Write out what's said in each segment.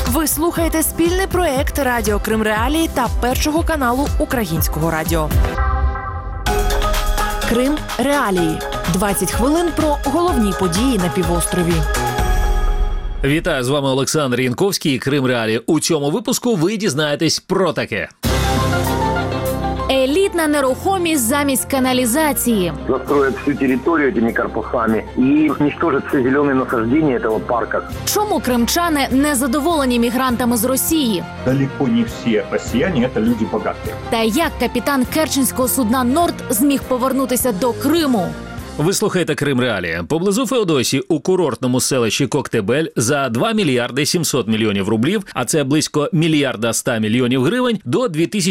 Ви слухаєте спільний проєкт Радіо Крим Реалії та Першого каналу Українського радіо. Крим Реалії. 20 хвилин про головні події на півострові. Вітаю, з вами Олександр Янковський, Крим Реалії. У цьому випуску ви дізнаєтесь про таке. Елітна нерухомість замість каналізації. Застроят всю территорию этими корпусами и уничтожат все зеленые насаждения этого парка. Чому кримчани не задоволені мігрантами з Росії? Далеко не всі росіяни – це люди багаті. Та як капітан керченського судна «Норд» зміг повернутися до Криму? Ви слухаєте Крим Реалії. Поблизу Феодосії у курортному селищі Коктебель за 2 мільярди 700 мільйонів рублів, а це близько 1 мільярда 100 мільйонів гривень, до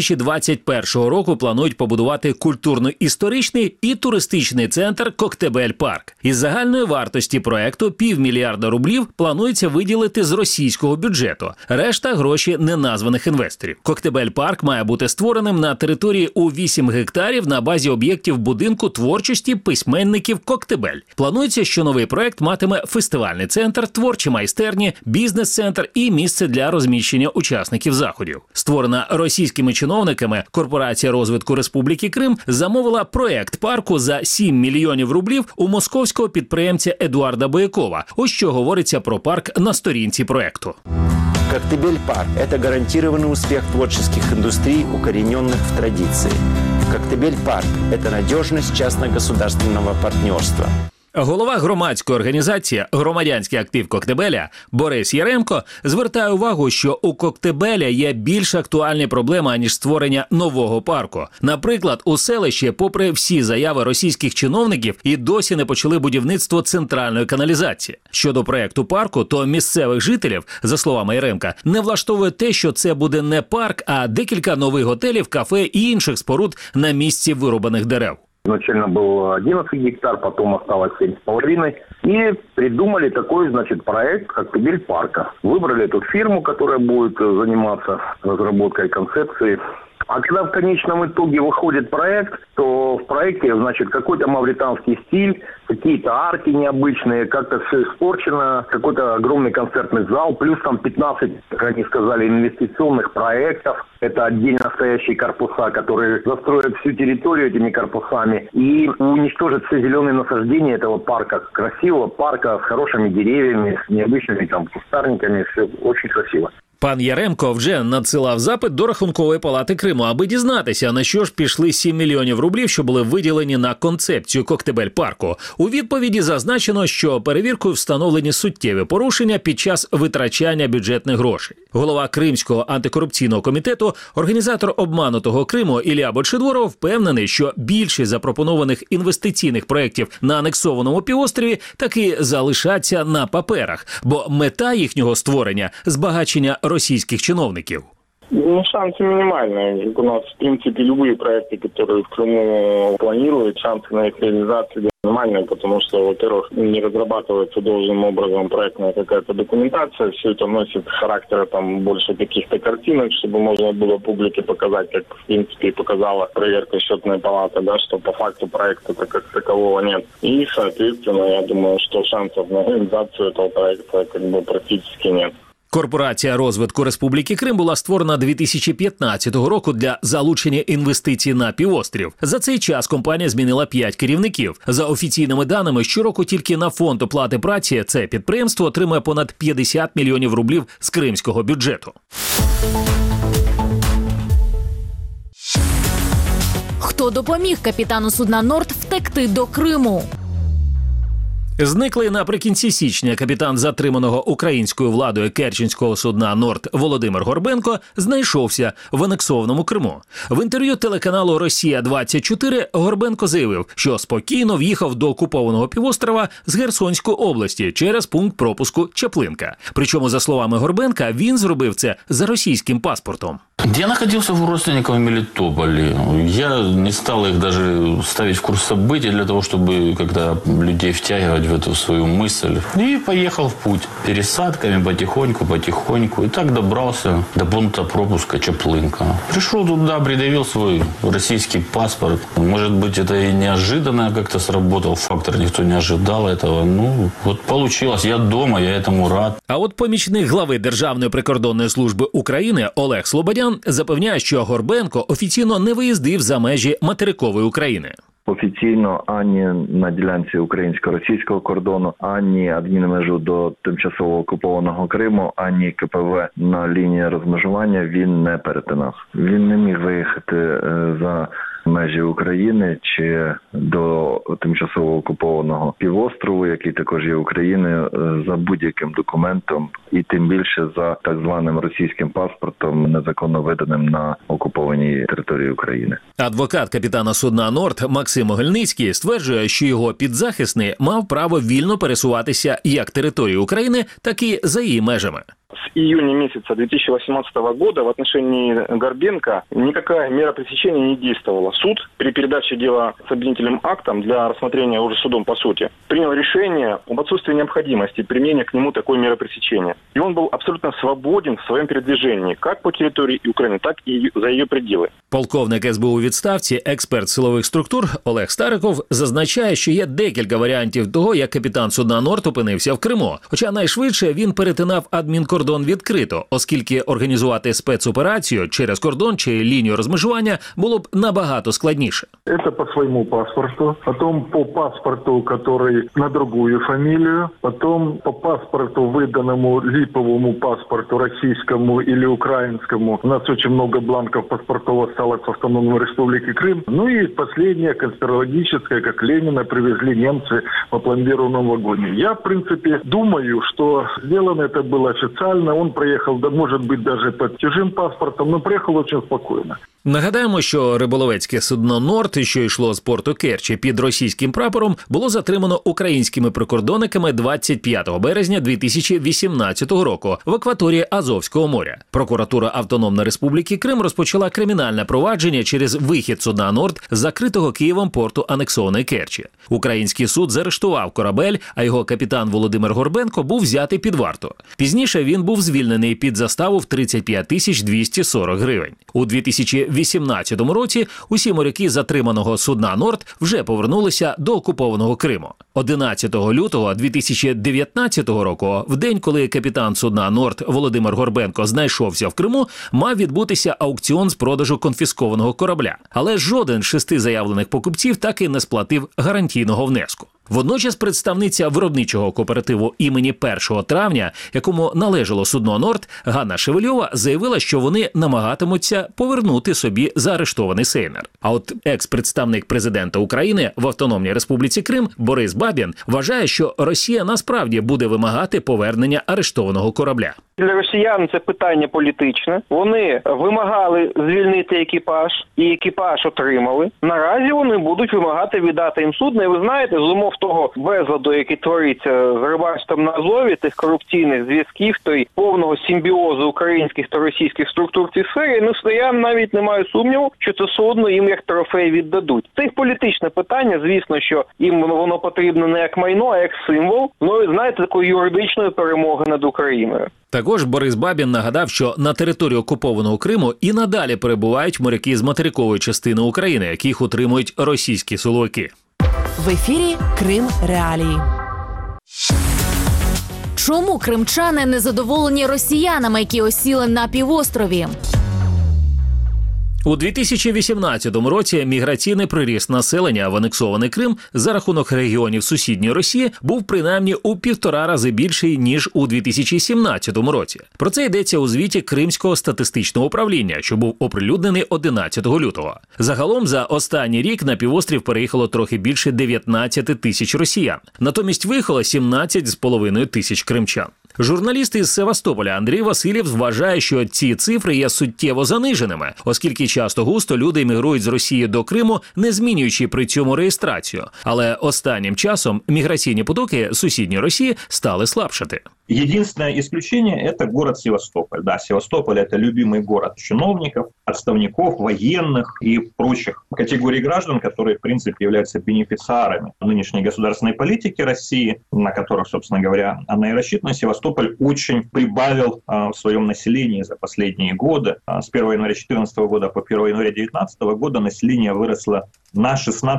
2021 року планують побудувати культурно-історичний і туристичний центр Коктебель-парк. Із загальної вартості проекту 500 мільйона рублів планується виділити з російського бюджету. Решта – гроші неназваних інвесторів. Коктебель-парк має бути створеним на території у 8 гектарів на базі об'єктів будинку творчості письменників Коктебель. Планується, що новий проект матиме фестивальний центр, творчі майстерні, бізнес-центр і місце для розміщення учасників заходів. Створена російськими чиновниками, Корпорація розвитку Республіки Крим замовила проект парку за 7 мільйонів рублів у московського підприємця Едуарда Боякова. Ось що говориться про парк на сторінці проекту. Коктебель-парк – это гарантированный успех творческих индустрий, укорененных в традиции. Коктебель-парк – это надежность частно-государственного партнерства. Голова громадської організації «Громадянський актив Коктебеля» Борис Яремко звертає увагу, що у Коктебеля є більш актуальні проблеми, аніж створення нового парку. Наприклад, у селищі, попри всі заяви російських чиновників, і досі не почали будівництво центральної каналізації. Щодо проекту парку, то місцевих жителів, за словами Яремка, не влаштовує те, що це буде не парк, а декілька нових готелів, кафе і інших споруд на місці вирубаних дерев. Изначально был 11 гектар, потом осталось 7,5. И придумали такой, проект Коктебель-парка. Выбрали эту фирму, которая будет заниматься разработкой концепции. А когда в конечном итоге выходит проект, то в проекте, какой-то мавританский стиль, какие-то арки необычные, как-то все испорчено, какой-то огромный концертный зал, плюс там 15, как они сказали, инвестиционных проектов. Это отдельно стоящие корпуса, которые застроят всю территорию этими корпусами и уничтожат все зеленые насаждения этого парка. Красивого парка с хорошими деревьями, с необычными кустарниками, все очень красиво. Пан Яремко вже надсилав запит до Рахункової палати Криму, аби дізнатися, на що ж пішли 7 мільйонів рублів, що були виділені на концепцію Коктебель-парку. У відповіді зазначено, що перевіркою встановлені суттєві порушення під час витрачання бюджетних грошей. Голова Кримського антикорупційного комітету, організатор обманутого Криму Ілля Бочидворов впевнений, що більшість запропонованих інвестиційних проєктів на анексованому півострові таки залишаться на паперах, бо мета їхнього створення – збагачення російских чиновників. Шансы минимальные. У нас, в принципе, любые проекты, которые в Крыму планируют, шансы на их реализацию минимальные, потому что, во-первых, не разрабатывается должным образом проектная какая-то документация, все это носит характер больше каких-то картинок, чтобы можно было публике показать, как, в принципе, и показала проверка счетной палаты, что по факту проекта-то как такового нет. И, соответственно, я думаю, что шансов на реализацию этого проекта практически нет. Корпорація розвитку Республіки Крим була створена 2015 року для залучення інвестицій на півострів. За цей час компанія змінила 5 керівників. За офіційними даними, щороку тільки на фонд оплати праці це підприємство отримує понад 50 мільйонів рублів з кримського бюджету. Хто допоміг капітану судна «Норд» втекти до Криму? Зниклий наприкінці січня капітан затриманого українською владою керченського судна «Норд» Володимир Горбенко знайшовся в анексованому Криму. В інтерв'ю телеканалу «Росія-24» Горбенко заявив, що спокійно в'їхав до окупованого півострова з Херсонської області через пункт пропуску Чаплинка. Причому, за словами Горбенка, він зробив це за російським паспортом. Я находился у родственников в Мелитополе. Я не стал их даже ставить в курс событий для того, чтобы когда людей втягивать в эту свою мысль. И поехал в путь. Пересадками потихоньку. И так добрался до пункта пропуска Чаплынка. Пришел туда, предъявил свой российский паспорт. Может быть, это и неожиданно как-то сработал фактор. Никто не ожидал этого. Ну, вот получилось. Я дома, я этому рад. А от помічник глави Державної прикордонної служби України Олег Слободян запевняє, що Горбенко офіційно не виїздив за межі материкової України. Офіційно ані на ділянці українсько-російського кордону, ані адмінмежу до тимчасово окупованого Криму, ані КПВ на лінії розмежування він не перетинав. Він не міг виїхати за межі України чи до тимчасово окупованого півострову, який також є Україною, за будь-яким документом і тим більше за так званим російським паспортом, незаконно виданим на окупованій території України. Адвокат капітана судна «Норд» Максим Огельницький стверджує, що його підзахисний мав право вільно пересуватися як територією України, так і за її межами. С июня месяца 2018 года в отношении Горбенко никакая мера пресечения не действовала. Суд при передаче дела с обвинительным актом для рассмотрения уже судом по сути принял решение об отсутствии необходимости применения к нему такой меры пресечения. И он был абсолютно свободен в своем передвижении как по территории Украины, так и за ее пределы. Полковник СБУ у відставці, експерт силових структур Олег Стариков зазначає, що є декілька варіантів того, як капітан судна «Норд» опинився в Криму. Хоча найшвидше він перетинав адмінкордон відкрито, оскільки організувати спецоперацію через кордон чи лінію розмежування було б набагато складніше. Это по своему паспорту, потом по паспорту, который на другую фамилию, потом по паспорту, выданному липовому паспорту российскому или украинскому. У нас очень много бланков паспортов осталось в Автономной Республике Крым. Ну и последнее, конспирологическое, как Ленина привезли немцы в опломбированном вагоне. Я, в принципе, думаю, что сделано это было официально. Он проехал, может быть, даже под чужим паспортом, но приехал очень спокойно. Нагадаємо, що риболовецьке судно «Норд», що йшло з порту Керчі під російським прапором, було затримано українськими прикордонниками 25 березня 2018 року в акваторії Азовського моря. Прокуратура Автономної Республіки Крим розпочала кримінальне провадження через вихід судна «Норд» з закритого Києвом порту анексованої Керчі. Український суд заарештував корабель, а його капітан Володимир Горбенко був взятий під варту. Пізніше він був звільнений під заставу в 35 240 гривень. У 2018 році усі моряки затриманого судна «Норд» вже повернулися до окупованого Криму. 11 лютого 2019 року, в день, коли капітан судна «Норд» Володимир Горбенко знайшовся в Криму, мав відбутися аукціон з продажу конфіскованого корабля. Але жоден з 6 заявлених покупців так і не сплатив гарантійного внеску. Водночас представниця виробничого кооперативу імені 1 травня, якому належало судно «Норд», Ганна Шевельова заявила, що вони намагатимуться повернути собі заарештований сейнер. А от екс-представник президента України в Автономній Республіці Крим Борис Бабін вважає, що Росія насправді буде вимагати повернення арештованого корабля. Для росіян це питання політичне. Вони вимагали звільнити екіпаж, і екіпаж отримали. Наразі вони будуть вимагати віддати їм судно. І ви знаєте, з умов того безладу, який твориться з рибальством на Азові, тих корупційних зв'язків, той повного симбіозу українських та російських структур в цій сфері, я навіть не маю сумніву, що це судно їм як трофей віддадуть. Це їх політичне питання, звісно, що їм воно потрібно не як майно, а як символ, знаєте, такої юридичної перемоги над Україною. Також Борис Бабін нагадав, що на території окупованого Криму і надалі перебувають моряки з материкової частини України, яких утримують російські силовики. В ефірі Крим Реалії. Чому кримчани незадоволені росіянами, які осіли на півострові? У 2018 році міграційний приріст населення в анексований Крим за рахунок регіонів сусідньої Росії був принаймні у 1,5 рази більший, ніж у 2017 році. Про це йдеться у звіті Кримського статистичного управління, що був оприлюднений 11 лютого. Загалом за останній рік на півострів переїхало трохи більше 19 тисяч росіян. Натомість виїхало 17,5 тисяч кримчан. Журналіст із Севастополя Андрій Васильєв вважає, що ці цифри є суттєво заниженими, оскільки часто-густо люди емігрують з Росії до Криму, не змінюючи при цьому реєстрацію. Але останнім часом міграційні потоки сусідньої Росії стали слабшати. Единственное исключение – это город Севастополь. Да, Севастополь – это любимый город чиновников, отставников, военных и прочих категорий граждан, которые, в принципе, являются бенефициарами нынешней государственной политики России, на которых, собственно говоря, она и рассчитана. Севастополь очень прибавил в своем населении за последние годы. С 1 января 2014 года по 1 января 2019 года население выросло на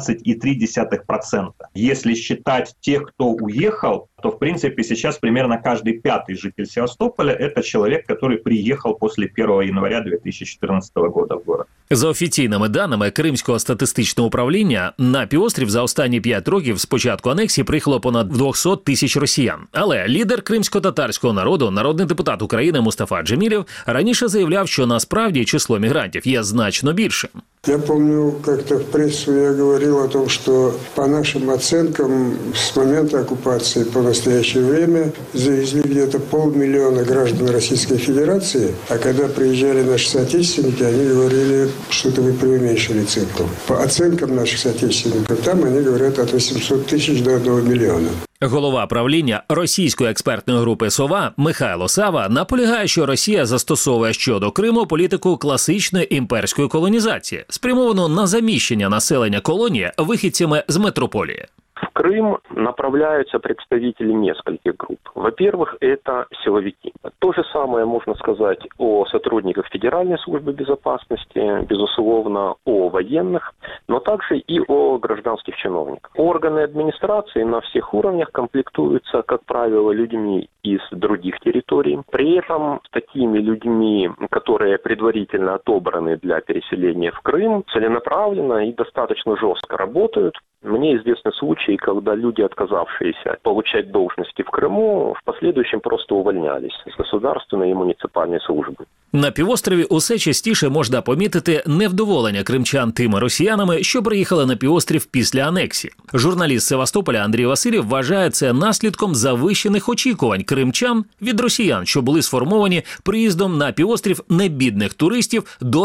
16,3%. Если считать тех, кто уехал, то, в принципе, сейчас примерно каждый пятый житель Севастополя – это человек, который приехал после 1 января 2014 года в город. За офіційними даними Кримського статистичного управління, на півострів за останні 5 років з початку анексії приїхало понад 200 тисяч росіян. Але лідер кримсько-татарського народу, народний депутат України Мустафа Джемілєв, раніше заявляв, що насправді число мігрантів є значно більшим. Я помню, как-то в прессу я говорил о том, что по нашим оценкам с момента оккупации по настоящее время завезли где-то 500 000 граждан Российской Федерации, а когда приезжали наши соотечественники, они говорили, что-то вы преуменьшили цифру. По оценкам наших соотечественников, там они говорят от 800 000 до 1 миллиона. Голова правління російської експертної групи «Сова» Михайло Сава наполягає, що Росія застосовує щодо Криму політику класичної імперської колонізації, спрямовану на заміщення населення колонії вихідцями з метрополії. В Крым направляются представители нескольких групп. Во-первых, это силовики. То же самое можно сказать о сотрудниках Федеральной службы безопасности, безусловно, о военных, но также и о гражданских чиновниках. Органы администрации на всех уровнях комплектуются, как правило, людьми из других территорий. При этом такими людьми, которые предварительно отобраны для переселения в Крым, целенаправленно и достаточно жестко работают. Мне известны случаи, когда люди, отказавшиеся получать должности в Крыму, в последующем просто увольнялись с государственной и муниципальной службы. На півострові усе частіше можна помітити невдоволення кримчан тими росіянами, що приїхали на півострів після анексії. Журналіст Севастополя Андрій Васильєв вважає це наслідком завищених очікувань кримчан від росіян, що були сформовані приїздом на півострів небідних туристів до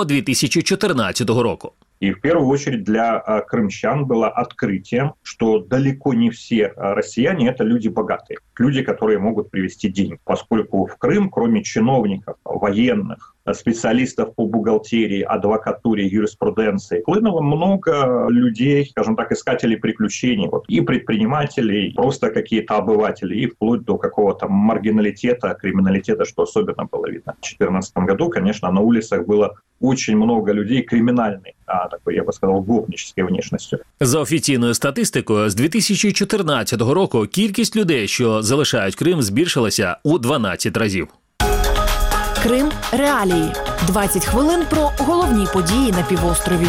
2014 року. И в первую очередь для крымчан было открытием, что далеко не все россияне – это люди богатые, люди, которые могут привезти деньги. Поскольку в Крым, кроме чиновников, военных, специалистов по бухгалтерии, адвокатуре, юриспруденции, хлынуло много людей, скажем так, искателей приключений, вот, и предпринимателей, просто какие-то обыватели, и вплоть до какого-то маргиналитета, криминалитета, что особенно было видно. В 2014 году, конечно, на улицах было очень много людей криминальной, такой, я бы сказал, гопнической внешностью. За офіційною статистикою, з 2014 року кількість людей, що залишають Крим, збільшилася у 12 разів. Крим реалії. 20 хвилин про головні події на півострові.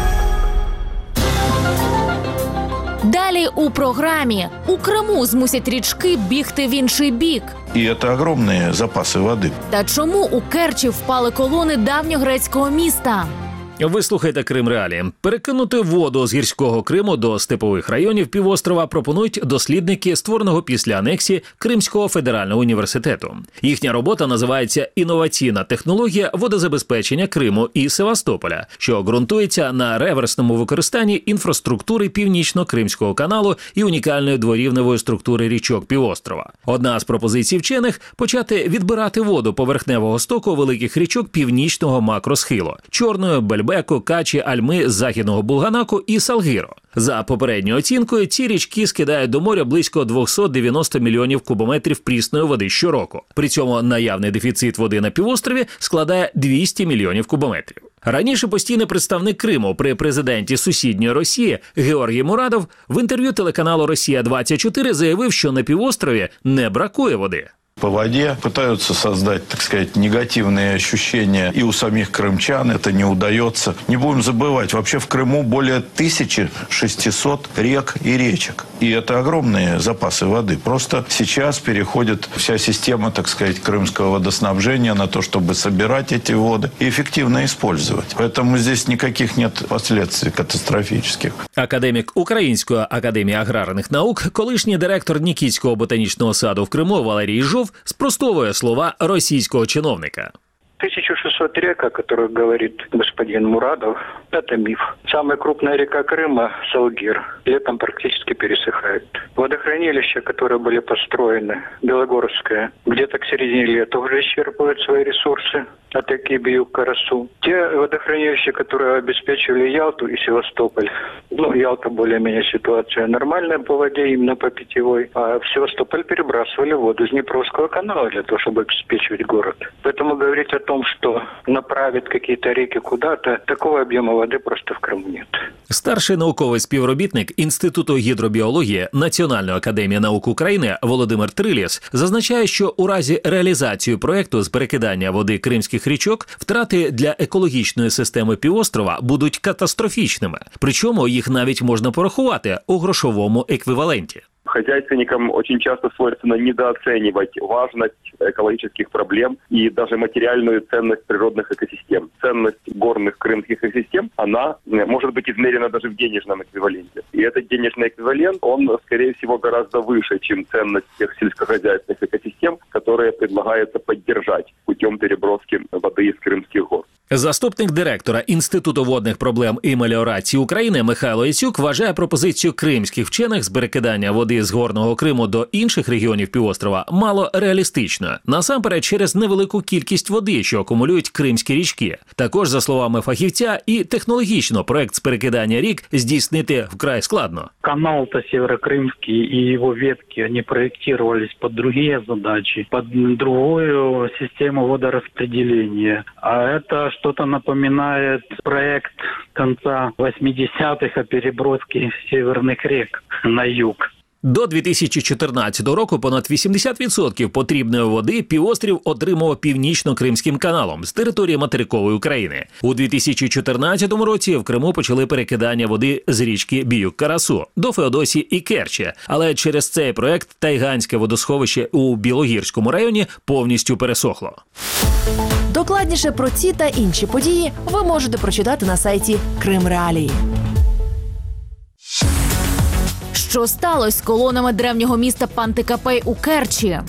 Далі у програмі. У Криму змусять річки бігти в інший бік. І це огромні запаси води. Та чому у Керчі впали колони давньогрецького міста? Ви слухаєте Крим Реалії. Перекинути воду з гірського Криму до степових районів півострова пропонують дослідники створеного після анексії Кримського федерального університету. Їхня робота називається «Інноваційна технологія водозабезпечення Криму і Севастополя», що ґрунтується на реверсному використанні інфраструктури Північно-Кримського каналу і унікальної дворівневої структури річок півострова. Одна з пропозицій вчених – почати відбирати воду поверхневого стоку великих річок північного макросхилу – Чорної, Бельбеку, Качі, Альми, Західного Булганаку і Салгиро. За попередньою оцінкою, ці річки скидають до моря близько 290 мільйонів кубометрів прісної води щороку. При цьому наявний дефіцит води на півострові складає 200 мільйонів кубометрів. Раніше постійний представник Криму при президенті сусідньої Росії Георгій Мурадов в інтерв'ю телеканалу «Росія-24» заявив, що на півострові не бракує води. По воде пытаются создать, так сказать, негативные ощущения и у самих крымчан. Это не удается. Не будем забывать, вообще в Крыму более 1600 рек и речек. И это огромные запасы воды. Просто сейчас переходит вся система, так сказать, крымского водоснабжения на то, чтобы собирать эти воды и эффективно использовать. Поэтому здесь никаких нет последствий катастрофических. Академік Української академії аграрних наук, колишній директор Нікітського ботанічного саду в Криму Валерій Жов спростовує слова російського чиновника. 1600 рек, о которых говорит господин Мурадов, это миф. Самая крупная река Крыма – Салгир. Летом практически пересыхает. Водохранилища, которые были построены, Белогорское, где-то к середине лета уже исчерпывают свои ресурсы от реки Биюк-Карасу. Те водохранилища, которые обеспечивали Ялту и Севастополь. Ялта более-менее ситуация нормальная по воде, именно по питьевой. А в Севастополь перебрасывали воду из Днепровского канала для того, чтобы обеспечивать город. Поэтому говорить о том, что направят какие-то реки куда-то, такого объема воды просто в Крыму нет. Старший науковий співробітник Інституту гідробіології Національної академії наук України Володимир Триліс зазначає, що у разі реалізації проекту з перекидання води кримських річок втрати для екологічної системи півострова будуть катастрофічними. Причому їх навіть можна порахувати у грошовому еквіваленті. Хозяйственникам очень часто свойственно недооценивать важность экологических проблем и даже материальную ценность природных экосистем. Ценность горных крымских экосистем, она может быть измерена даже в денежном эквиваленте. И этот денежный эквивалент, он, скорее всего, гораздо выше, чем ценность тех сельскохозяйственных экосистем, которые предлагается поддержать путем переброски воды из крымских гор. Заступник директора Інституту водних проблем і меліорації України Михайло Яцюк вважає пропозицію кримських вчених з перекидання води з Горного Криму до інших регіонів півострова мало реалістичною. Насамперед через невелику кількість води, що акумулюють кримські річки. Також, за словами фахівця, і технологічно проект з перекидання рік здійснити вкрай складно. Канал-то Северокрымский и его ветки, они проектировались под другие задачи, под другую систему водораспределения. А это что-то напоминает проект конца 80-х о переброске северных рек на юг. До 2014 року понад 80% потрібної води півострів отримував Північно-Кримським каналом з території материкової України. У 2014 році в Криму почали перекидання води з річки Біюк-Карасу до Феодосії і Керчі. Але через цей проект Тайганське водосховище у Білогірському районі повністю пересохло. Докладніше про ці та інші події ви можете прочитати на сайті Крим Реалії. Що сталося з колонами древнього міста Пантикапей у Керчі?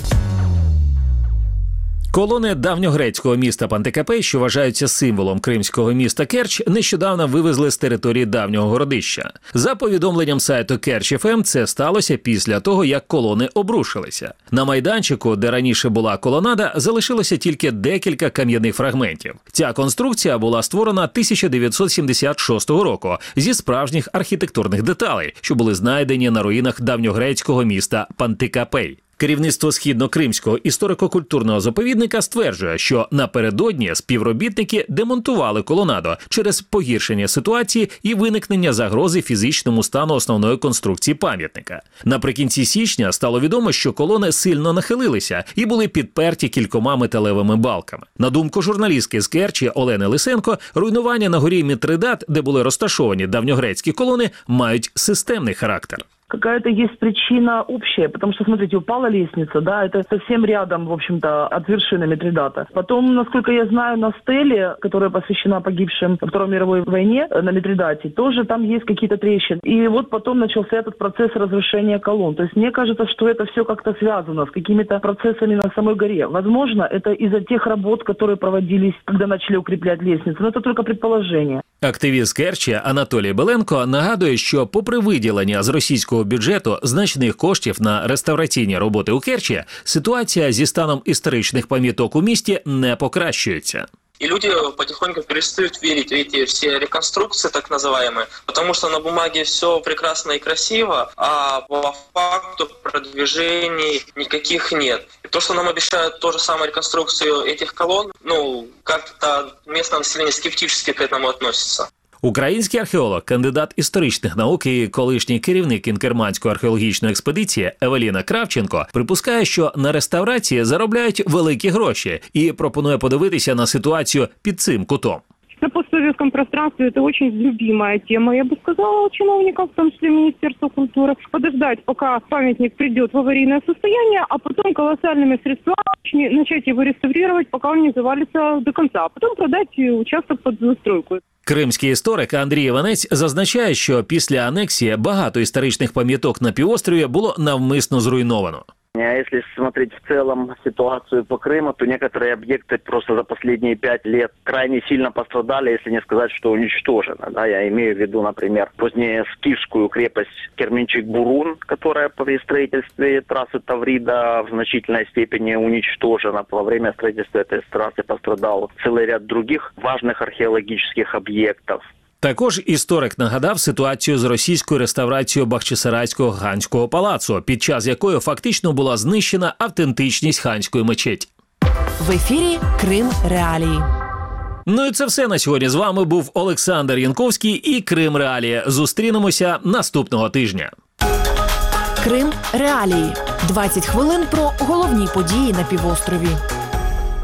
Колони давньогрецького міста Пантикапей, що вважаються символом кримського міста Керч, нещодавно вивезли з території давнього городища. За повідомленням сайту Керч.ФМ, це сталося після того, як колони обрушилися. На майданчику, де раніше була колонада, залишилося тільки декілька кам'яних фрагментів. Ця конструкція була створена 1976 року зі справжніх архітектурних деталей, що були знайдені на руїнах давньогрецького міста Пантикапей. Керівництво Східно-Кримського історико-культурного заповідника стверджує, що напередодні співробітники демонтували колонаду через погіршення ситуації і виникнення загрози фізичному стану основної конструкції пам'ятника. Наприкінці січня стало відомо, що колони сильно нахилилися і були підперті кількома металевими балками. На думку журналістки з Керчі Олени Лисенко, руйнування на горі Мітридат, де були розташовані давньогрецькі колони, мають системний характер. Какая-то есть причина общая, потому что, смотрите, упала лестница, да, это совсем рядом, в общем-то, от вершины Митридата. Потом, насколько я знаю, на стеле, которая посвящена погибшим во Второй мировой войне на Митридате, тоже там есть какие-то трещины. И вот потом начался этот процесс разрушения колонн. То есть мне кажется, что это все как-то связано с какими-то процессами на самой горе. Возможно, это из-за тех работ, которые проводились, когда начали укреплять лестницу. Но это только предположение. Активіст Керчі Анатолій Беленко нагадує, що попри виділення з російського бюджету значних коштів на реставраційні роботи у Керчі, ситуація зі станом історичних пам'яток у місті не покращується. И люди потихоньку перестают верить в эти все реконструкции, так называемые, потому что на бумаге все прекрасно и красиво, а по факту продвижений никаких нет. И то, что нам обещают ту же самую реконструкцию этих колонн, как-то местное население скептически к этому относится. Український археолог, кандидат історичних наук і колишній керівник Інкерманської археологічної експедиції Евеліна Кравченко припускає, що на реставрації заробляють великі гроші і пропонує подивитися на ситуацію під цим кутом. На постсоветском пространстве это очень любимая тема, я бы сказала, у чиновников, в том числе Министерства культуры, подождать, пока памятник придет в аварийное состояние, а потом колоссальными средствами начать его реставрировать, пока он не завалится до конца, а потом продать участок под застройку. Кримський історик Андрій Іванець зазначає, що після анексії багато історичних пам'яток на півострові було навмисно зруйновано. А если смотреть в целом ситуацию по Крыму, то некоторые объекты просто за последние 5 лет крайне сильно пострадали, если не сказать, что уничтожены. Да, я имею в виду, например, позднескифскую крепость Керменчик-Бурун, которая при строительстве трассы Таврида в значительной степени уничтожена. Во время строительства этой трассы пострадал целый ряд других важных археологических объектов. Також історик нагадав ситуацію з російською реставрацією Бахчисарайського ханського палацу, під час якої фактично була знищена автентичність ханської мечеті. В ефірі Крим Реалії. Ну і це все на сьогодні. З вами був Олександр Янковський і Крим Реалії. Зустрінемося наступного тижня. Крим Реалії. 20 хвилин про головні події на півострові.